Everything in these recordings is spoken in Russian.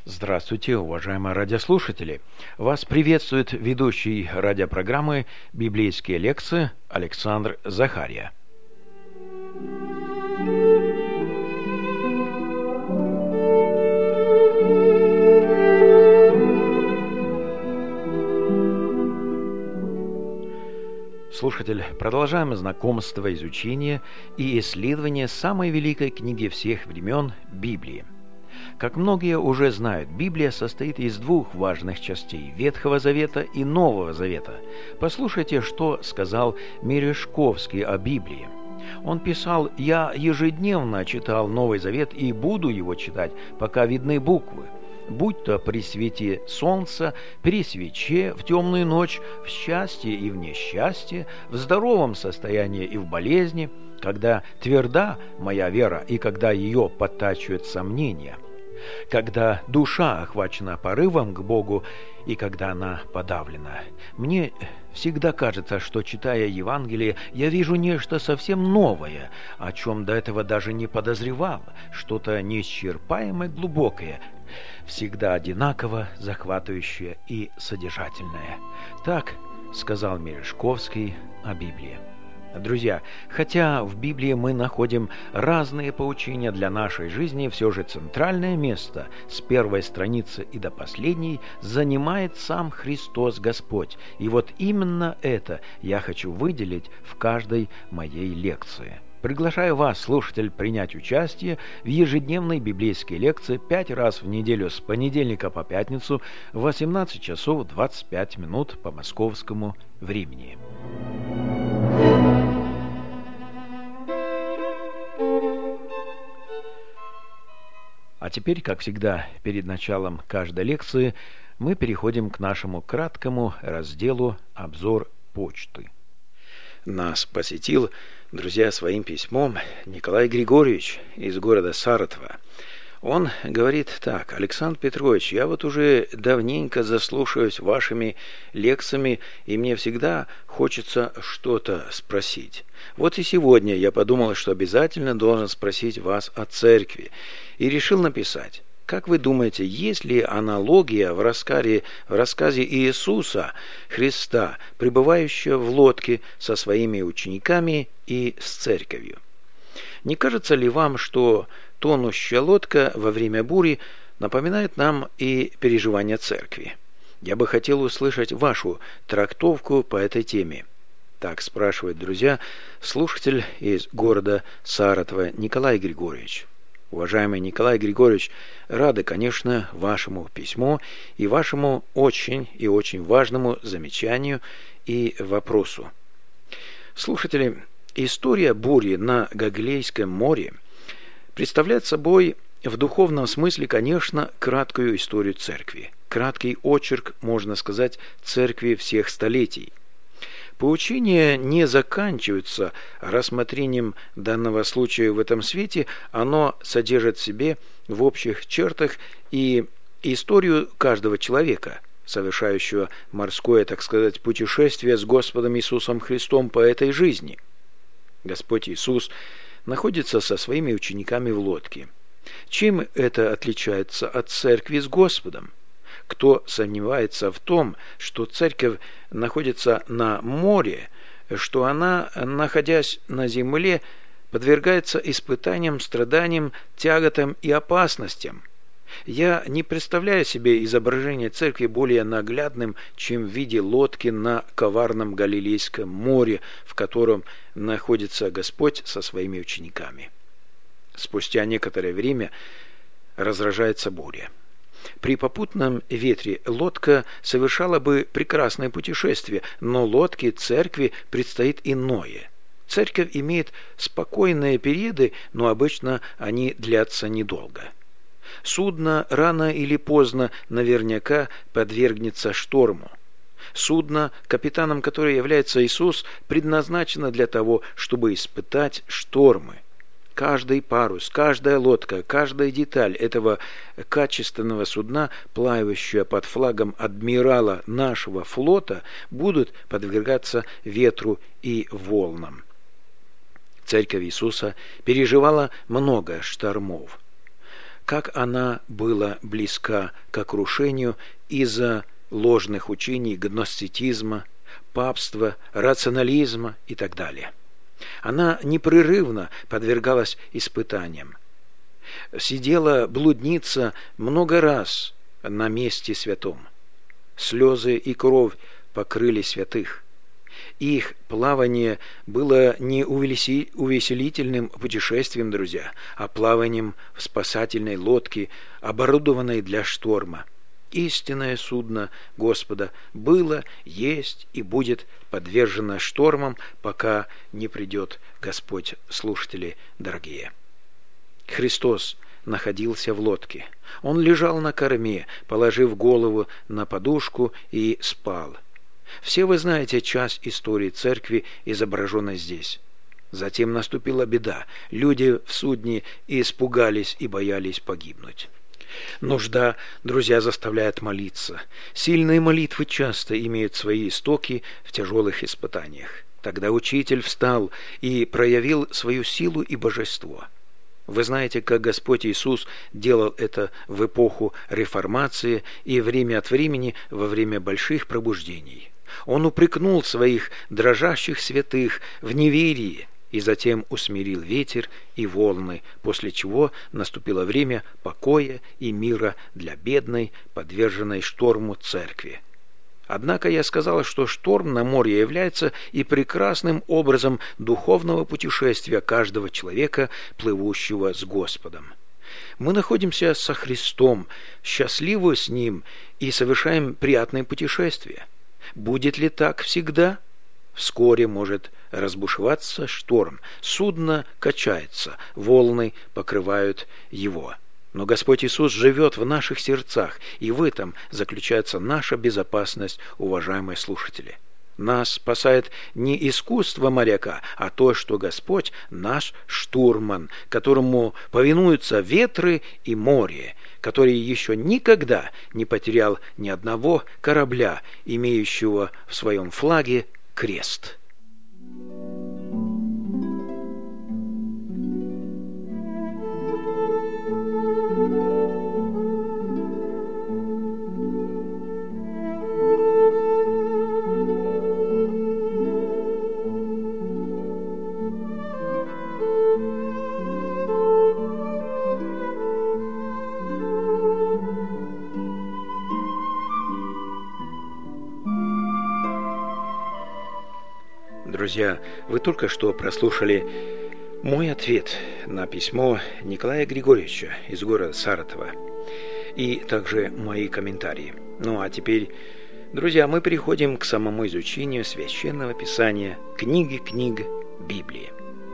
Здравствуйте, уважаемые радиослушатели! Вас приветствует ведущий радиопрограммы «Библейские лекции» Александр Захария. Слушатель, продолжаем знакомство, изучение и исследование самой великой книги всех времен – Библии. Как многие уже знают, Библия состоит из двух важных частей – Ветхого Завета и Нового Завета. Послушайте, что сказал Мережковский о Библии. Он писал: «Я ежедневно читал Новый Завет и буду его читать, пока видны буквы. Будь то при свете солнца, при свече, в темную ночь, в счастье и в несчастье, в здоровом состоянии и в болезни, когда тверда моя вера и когда ее подтачивают сомнения, когда душа охвачена порывом к Богу и когда она подавлена. Мне всегда кажется, что, читая Евангелие, я вижу нечто совсем новое, о чем до этого даже не подозревал, что-то неисчерпаемое, глубокое, всегда одинаково захватывающее и содержательное». Так сказал Мережковский о Библии. Друзья, хотя в Библии мы находим разные поучения для нашей жизни, все же центральное место с первой страницы и до последней занимает сам Христос Господь. И вот именно это я хочу выделить в каждой моей лекции. Приглашаю вас, слушатель, принять участие в ежедневной библейской лекции 5 раз в неделю с понедельника по пятницу в 18 часов 25 минут по московскому времени. А теперь, как всегда, перед началом каждой лекции мы переходим к нашему краткому разделу «Обзор почты». Нас посетил, друзья, своим письмом Николай Григорьевич из города Саратова. Он говорит так: «Александр Петрович, я вот уже давненько заслушаюсь вашими лекциями, и мне всегда хочется что-то спросить. Вот и сегодня я подумал, что обязательно должен спросить вас о церкви, и решил написать. Как вы думаете, есть ли аналогия в рассказе Иисуса Христа, пребывающего в лодке со своими учениками и с церковью? Не кажется ли вам, что тонущая лодка во время бури напоминает нам и переживания церкви? Я бы хотел услышать вашу трактовку по этой теме». Так спрашивает, друзья, слушатель из города Саратова Николай Григорьевич. Уважаемый Николай Григорьевич, рады, конечно, вашему письму и вашему очень и очень важному замечанию и вопросу. Слушатели, история бури на Галилейском море представляет собой в духовном смысле, конечно, краткую историю церкви. Краткий очерк, можно сказать, церкви всех столетий. Поучения не заканчиваются рассмотрением данного случая в этом свете, оно содержит в себе в общих чертах и историю каждого человека, совершающего морское, так сказать, путешествие с Господом Иисусом Христом по этой жизни. Господь Иисус находится со своими учениками в лодке. Чем это отличается от церкви с Господом? Кто сомневается в том, что церковь находится на море, что она, находясь на земле, подвергается испытаниям, страданиям, тяготам и опасностям? Я не представляю себе изображение церкви более наглядным, чем в виде лодки на коварном Галилейском море, в котором находится Господь со своими учениками. Спустя некоторое время разражается буря. При попутном ветре лодка совершала бы прекрасное путешествие, но лодке церкви предстоит иное. Церковь имеет спокойные периоды, но обычно они длятся недолго. Судно рано или поздно наверняка подвергнется шторму. Судно, капитаном которого является Иисус, предназначено для того, чтобы испытать штормы. Каждый парус, каждая лодка, каждая деталь этого качественного судна, плавающего под флагом адмирала нашего флота, будут подвергаться ветру и волнам. Церковь Иисуса переживала много штормов. как она была близка к крушению из-за ложных учений гностицизма, папства, рационализма и так далее. Она непрерывно подвергалась испытаниям. Сидела блудница много раз на месте святом. Слезы и кровь покрыли святых. Их плавание было не увеселительным путешествием, друзья, а плаванием в спасательной лодке, оборудованной для шторма. Истинное судно Господа было, есть и будет подвержено штормам, пока не придет Господь, слушатели дорогие. Христос находился в лодке. Он лежал на корме, положив голову на подушку, и спал. Все вы знаете часть истории церкви, изображенной здесь. Затем наступила беда. Люди в судне испугались и боялись погибнуть. Нужда, друзья, заставляет молиться. Сильные молитвы часто имеют свои истоки в тяжелых испытаниях. Тогда Учитель встал и проявил свою силу и божество. Вы знаете, как Господь Иисус делал это в эпоху реформации и время от времени во время больших пробуждений. Он упрекнул своих дрожащих святых в неверии и затем усмирил ветер и волны, после чего наступило время покоя и мира для бедной, подверженной шторму церкви. Однако я сказал, что шторм на море является и прекрасным образом духовного путешествия каждого человека, плывущего с Господом. Мы находимся со Христом, счастливы с Ним и совершаем приятное путешествие. Будет ли так всегда? Вскоре может разбушеваться шторм, судно качается, волны покрывают его. Но Господь Иисус живет в наших сердцах, и в этом заключается наша безопасность, уважаемые слушатели. Нас спасает не искусство моряка, а то, что Господь наш штурман, которому повинуются ветры и море, который еще никогда не потерял ни одного корабля, имеющего в своем флаге крест. Друзья, вы только что прослушали мой ответ на письмо Николая Григорьевича из города Саратова и также мои комментарии. Ну а теперь, друзья, мы переходим к самому изучению Священного Писания, книги книг Библии.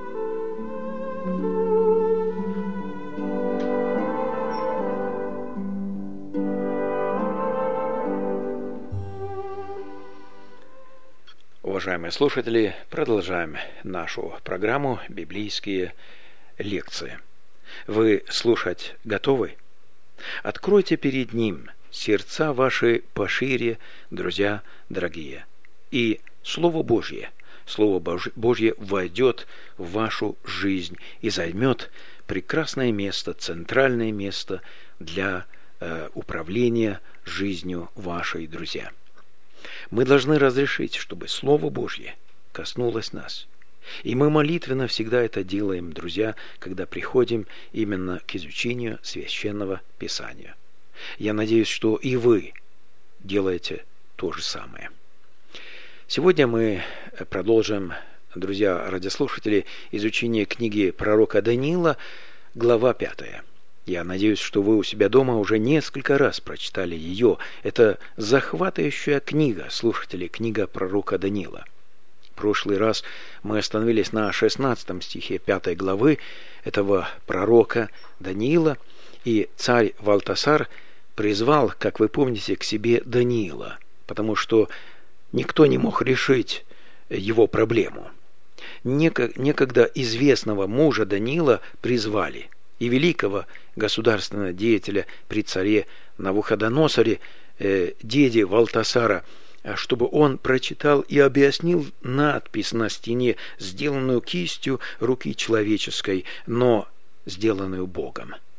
Уважаемые слушатели, продолжаем нашу программу «Библейские лекции». Вы слушать готовы? Откройте перед Ним сердца ваши пошире, друзья дорогие, и Слово Божье войдет в вашу жизнь и займет прекрасное место, центральное место для управления жизнью вашей, друзья. Мы должны разрешить, чтобы Слово Божье коснулось нас. И мы молитвенно всегда это делаем, друзья, когда приходим именно к изучению Священного Писания. Я надеюсь, что и вы делаете то же самое. Сегодня мы продолжим, друзья радиослушатели, изучение книги пророка Даниила, глава 5. Я надеюсь, что вы у себя дома уже несколько раз прочитали ее. Это захватывающая книга, слушатели, книга пророка Даниила. В прошлый раз мы остановились на 16 стихе 5 главы этого пророка Даниила, и царь Валтасар призвал, как вы помните, к себе Даниила, потому что никто не мог решить его проблему. Некогда известного мужа Даниила призвали, и великого государственного деятеля при царе Навуходоносоре, деде Валтасара, чтобы он прочитал и объяснил надпись на стене, сделанную кистью руки человеческой, но сделанную Богом.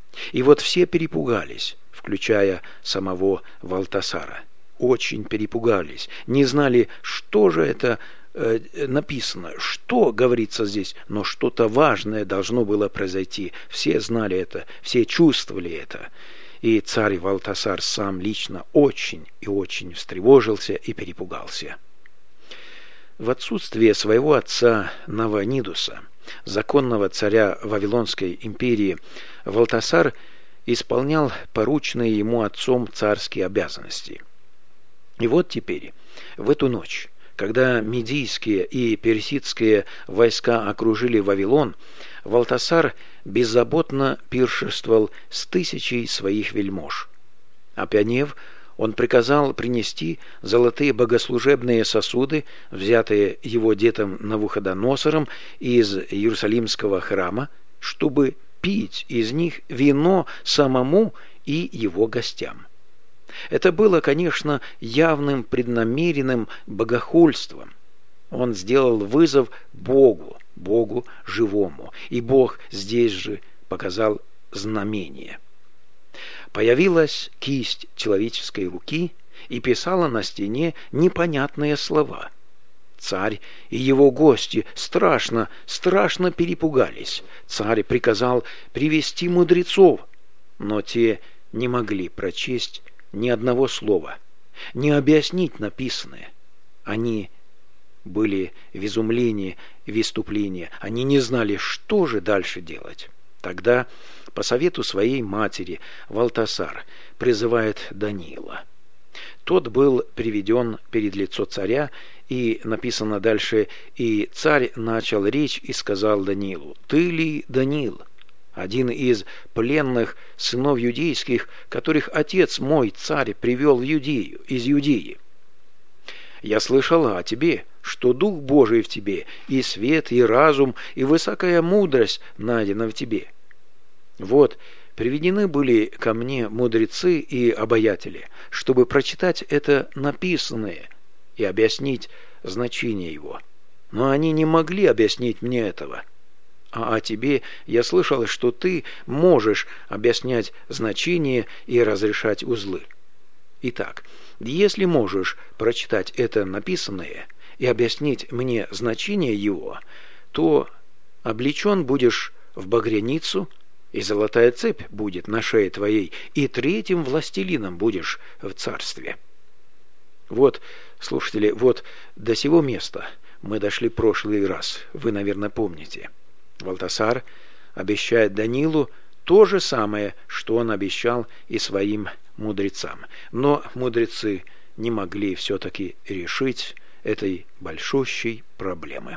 И вот все перепугались, включая самого Валтасара. Очень перепугались, не знали, что же это написано, что говорится здесь, но что-то важное должно было произойти. Все знали это, все чувствовали это. И царь Валтасар сам лично очень и очень встревожился и перепугался. В отсутствие своего отца Наванидуса, законного царя Вавилонской империи, Валтасар исполнял порученные ему отцом царские обязанности. И вот теперь, в эту ночь, когда медийские и персидские войска окружили Вавилон, Валтасар беззаботно пиршествовал с 1000 своих вельмож. Опьянев, он приказал принести золотые богослужебные сосуды, взятые его дедом Навуходоносором из Иерусалимского храма, чтобы пить из них вино самому и его гостям. Это было, конечно, явным преднамеренным богохульством. Он сделал вызов Богу живому, и Бог здесь же показал знамение. Появилась кисть человеческой руки и писала на стене непонятные слова. Царь и его гости страшно перепугались. Царь приказал привести мудрецов, но те не могли прочесть ни одного слова, не объяснить написанное. Они были в изумлении, в исступлении. Они не знали, что же дальше делать. Тогда, по совету своей матери, Валтасар призывает Даниила. Тот был приведен перед лицо царя, и написано дальше: «И царь начал речь и сказал Даниилу: Ты ли Даниил, один из пленных сынов юдейских, которых отец мой, царь, привел в Юдею, из Юдеи? Я слышал о тебе, что Дух Божий в тебе, и свет, и разум, и высокая мудрость найдена в тебе. Вот, приведены были ко мне мудрецы и обаятели, чтобы прочитать это написанное и объяснить значение его. Но они не могли объяснить мне этого. А о тебе я слышал, что ты можешь объяснять значение и разрешать узлы. Итак, если можешь прочитать это написанное и объяснить мне значение его, то облечен будешь в багряницу, и золотая цепь будет на шее твоей, и 3-м властелином будешь в царстве». Вот, слушатели, вот до сего места мы дошли прошлый раз, вы, наверное, помните. Валтасар обещает Даниилу то же самое, что он обещал и своим мудрецам. Но мудрецы не могли все-таки решить этой большущей проблемы.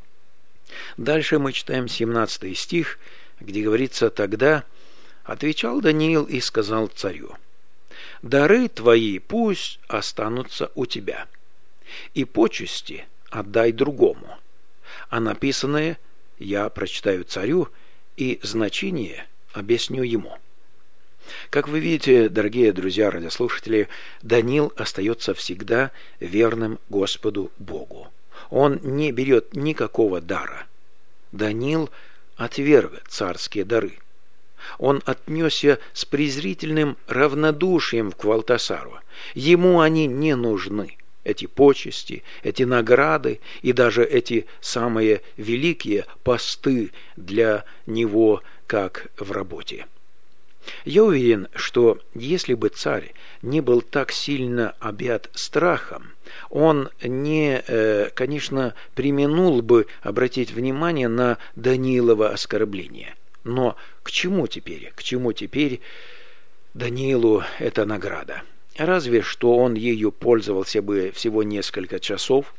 Дальше мы читаем 17 стих, где говорится: «Тогда отвечал Даниил и сказал царю: дары твои пусть останутся у тебя, и почести отдай другому, а написанное я прочитаю царю, и значение объясню ему». Как вы видите, дорогие друзья, радиослушатели, Даниил остается всегда верным Господу Богу. Он не берет никакого дара. Даниил отверг царские дары. Он отнесся с презрительным равнодушием к Валтасару. Ему они не нужны, эти почести, эти награды и даже эти самые великие посты для него, как в работе. Я уверен, что если бы царь не был так сильно объят страхом, он не, конечно, преминул бы обратить внимание на Даниилово оскорбление. Но к чему теперь Даниилу эта награда? Разве что он ею пользовался бы всего несколько часов.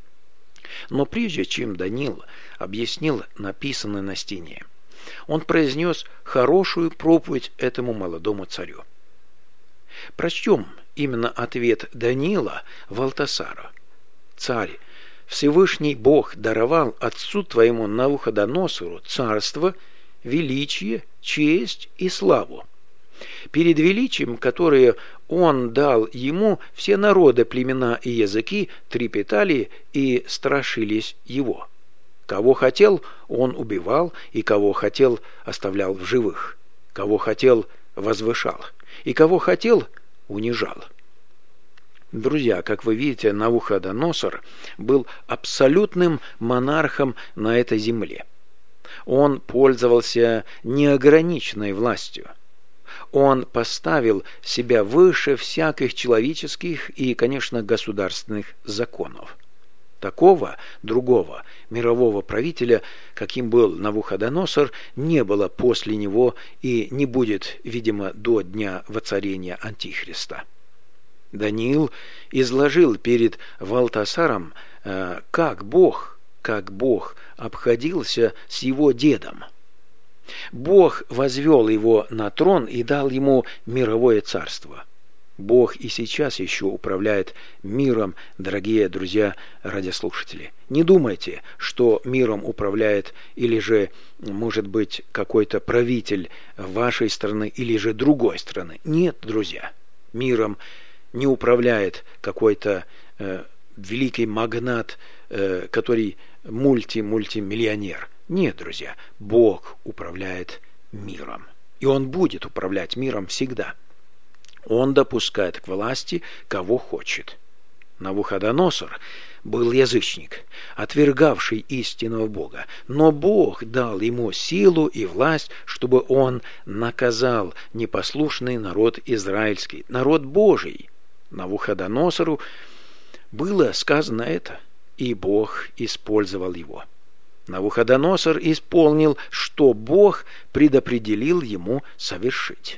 Но прежде чем Даниил объяснил написанное на стене, он произнес хорошую проповедь этому молодому царю. Прочтем именно ответ Даниила Валтасару. «Царь, Всевышний Бог даровал отцу твоему Навуходоносору царство, величие, честь и славу. Перед величием, которое он дал ему, все народы, племена и языки трепетали и страшились его. Кого хотел, он убивал, и кого хотел, оставлял в живых. кого хотел, возвышал, и кого хотел, унижал. Друзья, как вы видите, Навуходоносор был абсолютным монархом на этой земле. Он пользовался неограниченной властью. Он поставил себя выше всяких человеческих и, конечно, государственных законов. Такого другого мирового правителя, каким был Навуходоносор, не было после него и не будет, видимо, до дня воцарения Антихриста. Даниил изложил перед Валтасаром, как Бог обходился с его дедом. Бог возвел его на трон и дал ему мировое царство. Бог и сейчас еще управляет миром, дорогие друзья радиослушатели. Не думайте, что миром управляет или же, может быть, какой-то правитель вашей страны или же другой страны. Нет, друзья, миром не управляет какой-то великий магнат, который мультимиллионер. Нет, друзья, Бог управляет миром. И Он будет управлять миром всегда. Он допускает к власти, кого хочет. Навуходоносор был язычник, отвергавший истинного Бога, но Бог дал ему силу и власть, чтобы он наказал непослушный народ израильский, народ Божий. Навуходоносору было сказано это, и Бог использовал его. Навуходоносор исполнил, что Бог предопределил ему совершить.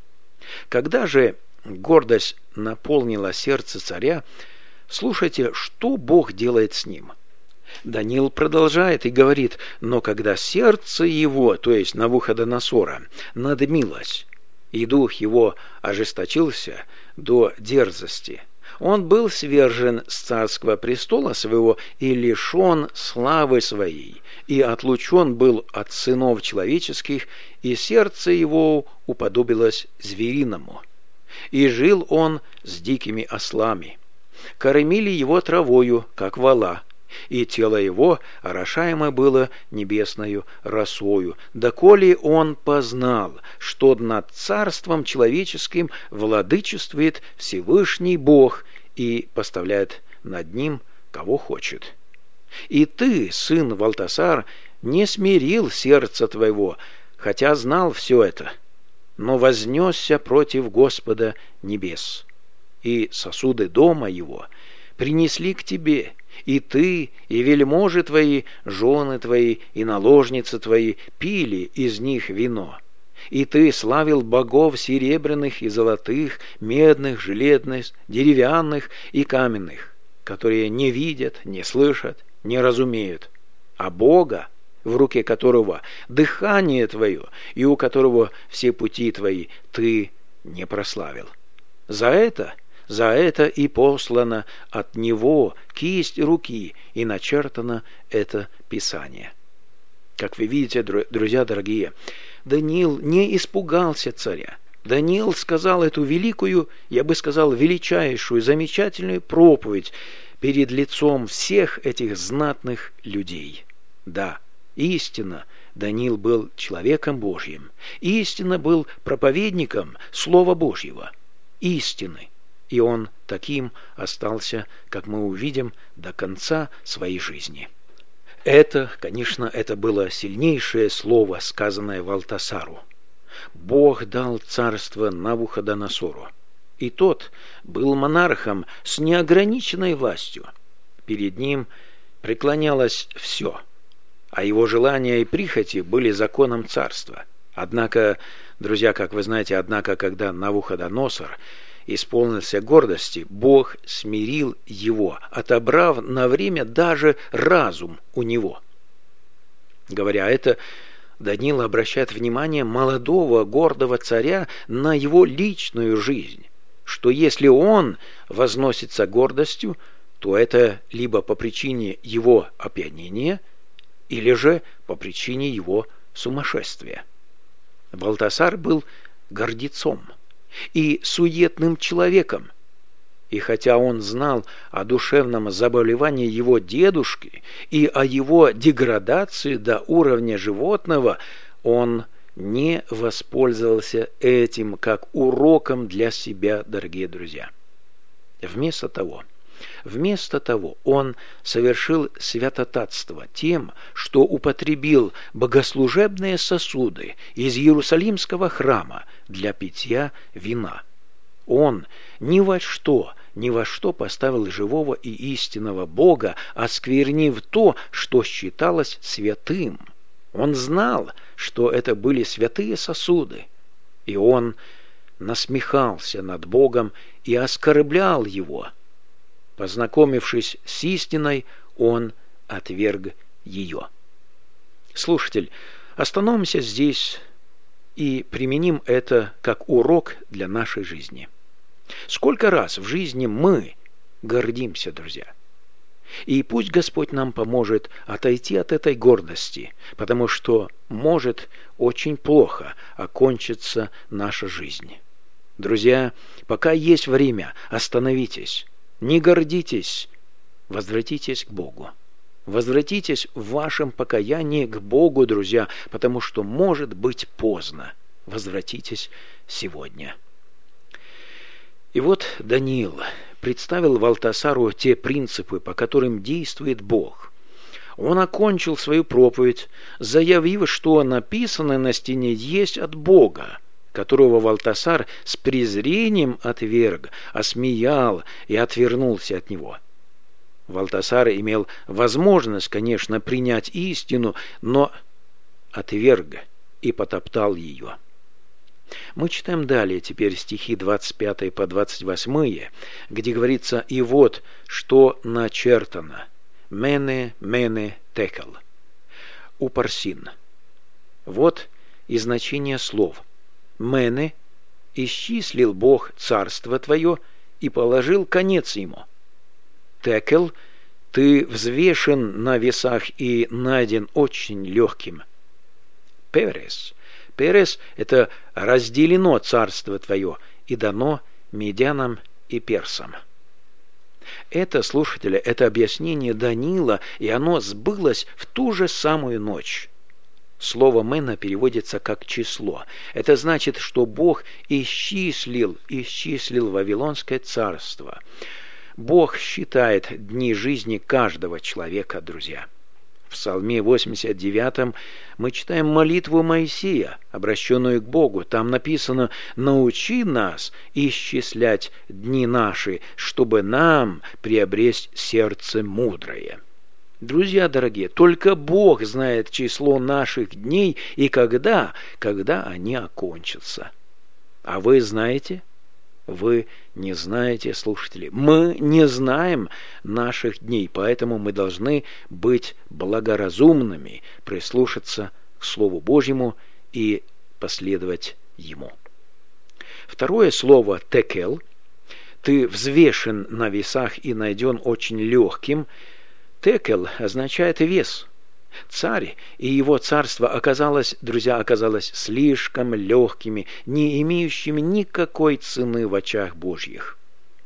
Когда же гордость наполнила сердце царя, слушайте, что Бог делает с ним. Даниил продолжает и говорит: «Но когда сердце его, то есть Навуходоносора, надмилось, и дух его ожесточился до дерзости, он был свержен с царского престола своего и лишен славы своей, и отлучен был от сынов человеческих, и сердце его уподобилось звериному. И жил он с дикими ослами. Кормили его травою, как вола, и тело его орошаемо было небесною росою, доколе он познал, что над царством человеческим владычествует Всевышний Бог и поставляет над ним кого хочет. И ты, сын Валтасар, не смирил сердце твоего, хотя знал все это, но вознесся против Господа небес. И сосуды дома его принесли к тебе, и ты, и вельможи твои, жены твои, и наложницы твои пили из них вино. И ты славил богов серебряных и золотых, медных, железных, деревянных и каменных, которые не видят, не слышат, не разумеют, а Бога, в руке которого дыхание твое и у которого все пути твои, ты не прославил. За это и послана от него кисть руки и начертано это Писание». Как вы видите, друзья дорогие, Даниил не испугался царя. Даниил сказал эту великую, я бы сказал, величайшую, замечательную проповедь перед лицом всех этих знатных людей. Да, истинно, Даниил был человеком Божьим, истинно был проповедником Слова Божьего, истины. И он таким остался, как мы увидим, до конца своей жизни. Это, конечно, это было сильнейшее слово, сказанное Валтасару. Бог дал царство Навуходоносору, и тот был монархом с неограниченной властью. Перед ним преклонялось все, а его желания и прихоти были законом царства. Однако, друзья, как вы знаете, когда Навуходоносор исполнился гордости, Бог смирил его, отобрав на время даже разум у него. Говоря это, Даниил обращает внимание молодого гордого царя на его личную жизнь, что если он возносится гордостью, то это либо по причине его опьянения, или же по причине его сумасшествия. Валтасар был гордецом и суетным человеком, и хотя он знал о душевном заболевании его дедушки и о его деградации до уровня животного, он не воспользовался этим как уроком для себя, дорогие друзья. Вместо того, он совершил святотатство тем, что употребил богослужебные сосуды из Иерусалимского храма для питья вина. Он ни во что поставил живого и истинного Бога, осквернив то, что считалось святым. Он знал, что это были святые сосуды, и он насмехался над Богом и оскорблял Его. Познакомившись с истиной, он отверг ее. Слушатель, остановимся здесь и применим это как урок для нашей жизни. Сколько раз в жизни мы гордимся, друзья? И пусть Господь нам поможет отойти от этой гордости, потому что может очень плохо окончиться наша жизнь. Друзья, пока есть время, остановитесь, не гордитесь, возвратитесь к Богу. Возвратитесь в вашем покаянии к Богу, друзья, потому что может быть поздно. Возвратитесь сегодня. И вот Даниил представил Валтасару те принципы, по которым действует Бог. Он окончил свою проповедь, заявив, что написанное на стене есть от Бога, которого Валтасар с презрением отверг, осмеял и отвернулся от него. Валтасар имел возможность, конечно, принять истину, но отверг и потоптал ее. Мы читаем далее теперь стихи 25 по 28, где говорится: «И вот, что начертано. Мене, мене, текел. Упарсин». Вот и значение слов. «Мене» – исчислил Бог царство твое и положил конец ему. «Текел» – ты взвешен на весах и найден очень легким. «Перес» – «Перес» – это разделено царство твое и дано медянам и персам. Это, слушатели, это объяснение Даниила, и оно сбылось в ту же самую ночь. Слово «мена» переводится как «число». Это значит, что Бог исчислил Вавилонское царство. Бог считает дни жизни каждого человека, друзья. В Псалме 89 мы читаем молитву Моисея, обращенную к Богу. Там написано: «Научи нас исчислять дни наши, чтобы нам приобрести сердце мудрое». Друзья дорогие, только Бог знает число наших дней и когда они окончатся. А вы знаете? Вы не знаете, слушатели. Мы не знаем наших дней, поэтому мы должны быть благоразумными, прислушаться к Слову Божьему и последовать Ему. Второе слово «текел» – ты взвешен на весах и найден очень легким. Текел означает вес. Царь и его царство оказалось слишком легкими, не имеющими никакой цены в очах Божьих.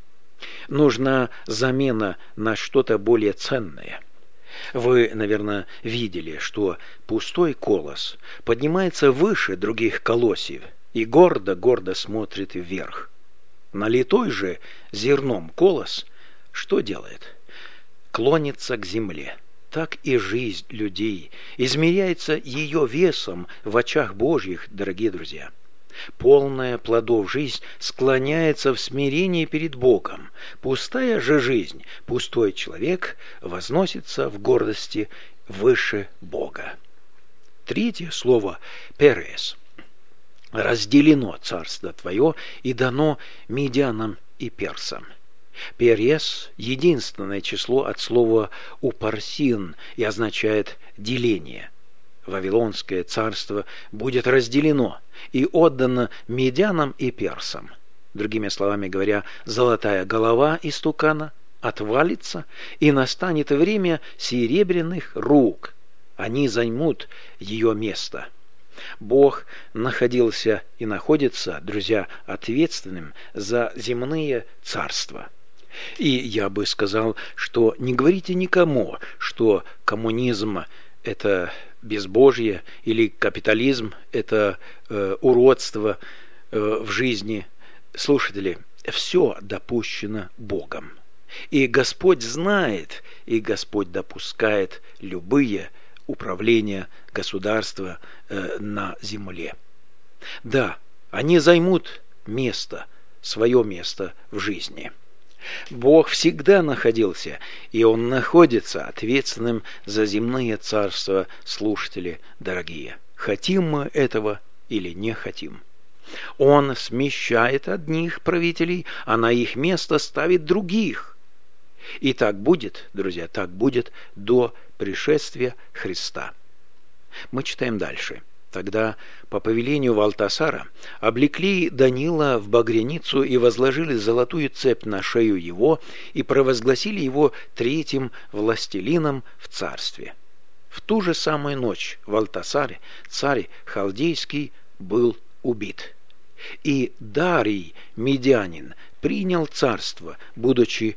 Нужна замена на что-то более ценное. Вы, наверное, видели, что пустой колос поднимается выше других колосьев и гордо смотрит вверх. Налитой же зерном колос что делает? Клонится к земле. Так и жизнь людей измеряется ее весом в очах Божьих, дорогие друзья. Полная плодов жизнь склоняется в смирении перед Богом. Пустая же жизнь, пустой человек возносится в гордости выше Бога. Третье слово «перес». Разделено царство твое и дано медянам и персам. Перес – единственное число от слова «упарсин» и означает «деление». Вавилонское царство будет разделено и отдано медянам и персам. Другими словами говоря, золотая голова истукана отвалится, и настанет время серебряных рук. Они займут ее место. Бог находился и находится, друзья, ответственным за земные царства. И я бы сказал, что не говорите никому, что коммунизм – это безбожие или капитализм – это уродство в жизни. Слушатели, все допущено Богом. И Господь знает, и Господь допускает любые управления государства на земле. Да, они займут место, свое место в жизни. Бог всегда находился, и Он находится ответственным за земные царства, слушатели дорогие. Хотим мы этого или не хотим? Он смещает одних правителей, а на их место ставит других. И так будет, друзья, так будет до пришествия Христа. Мы читаем дальше. Тогда по повелению Валтасара облекли Даниила в багряницу и возложили золотую цепь на шею его и провозгласили его третьим властелином в царстве. В ту же самую ночь Валтасар, царь халдейский, был убит. И Дарий, медианин, принял царство, будучи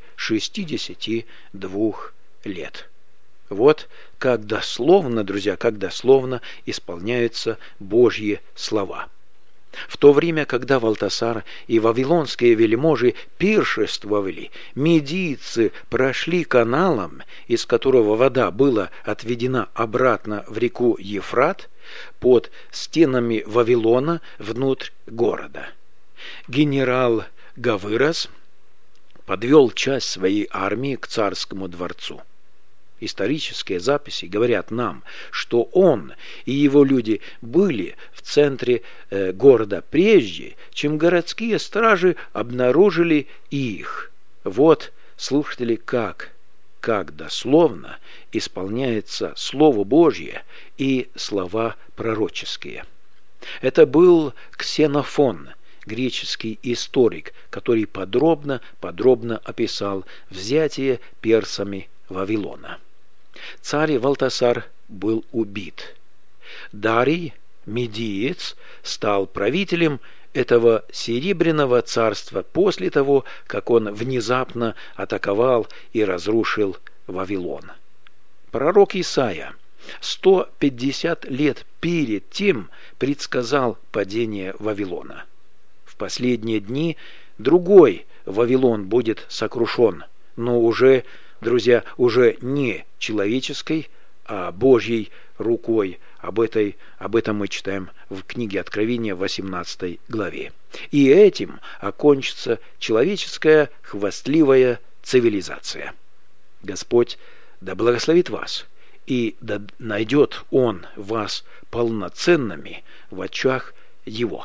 62 лет. Вот как дословно, друзья, как дословно исполняются Божьи слова. В то время, когда Валтасар и вавилонские вельможи пиршествовали, медийцы прошли каналом, из которого вода была отведена обратно в реку Ефрат, под стенами Вавилона внутрь города. Генерал Гавырос подвел часть своей армии к царскому дворцу. Исторические записи говорят нам, что он и его люди были в центре города прежде, чем городские стражи обнаружили их. Вот, слушатели, как дословно исполняется Слово Божье и слова пророческие. Это был Ксенофон, греческий историк, который подробно описал взятие персами Вавилона. Царь Валтасар был убит. Дарий, медиец, стал правителем этого серебряного царства после того, как он внезапно атаковал и разрушил Вавилон. Пророк Исаия 150 лет перед тем предсказал падение Вавилона. В последние дни другой Вавилон будет сокрушен, но уже, друзья, уже не человеческой, а Божьей рукой. Об этом мы читаем в книге Откровения, 18 главе. И этим окончится человеческая хвастливая цивилизация. Господь да благословит вас, и да найдет Он вас полноценными в очах Его.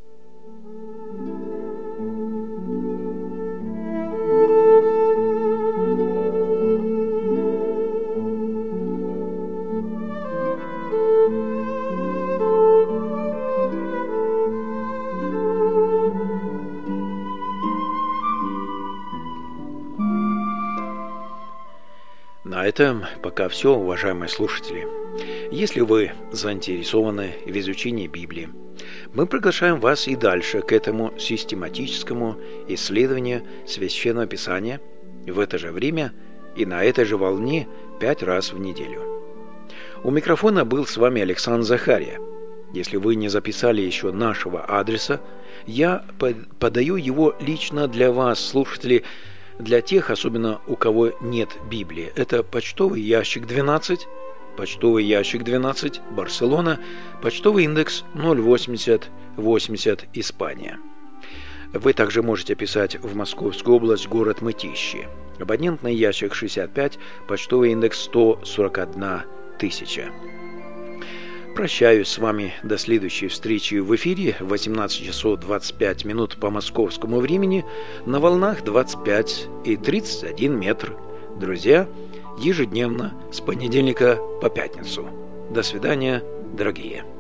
На этом пока все, уважаемые слушатели. Если вы заинтересованы в изучении Библии, мы приглашаем вас и дальше к этому систематическому исследованию Священного Писания в это же время и на этой же волне 5 раз в неделю. У микрофона был с вами Александр Захария. Если вы не записали еще нашего адреса, я подаю его лично для вас, слушатели, для тех, особенно у кого нет Библии. Это почтовый ящик 12, Барселона, почтовый индекс 08080, Испания. Вы также можете писать в Московскую область, город Мытищи. Абонентный ящик 65, почтовый индекс 141 тысяча. Прощаюсь с вами до следующей встречи в эфире в 18 часов 25 минут по московскому времени на волнах 25 и 31 метр. Друзья, ежедневно с понедельника по пятницу. До свидания, дорогие.